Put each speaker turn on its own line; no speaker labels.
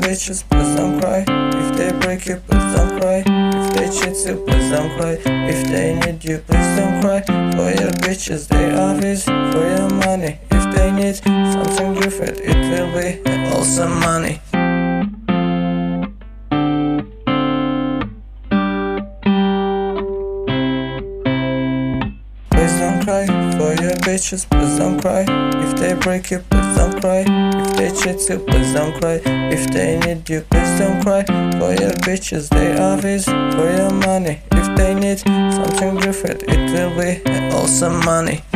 bitches, please don't cry. If they break you, please don't cry. If they cheat you, please don't cry. If they need you, please don't cry. For your bitches, they always for your money. If they need something different, it will be also money. Please don't cry for your bitches, please don't cry. If they break you, please don't cry. If they cheat you, please don't cry. If they need you, please don't cry. For your bitches, they always for your money. If they need something different, it will be also money.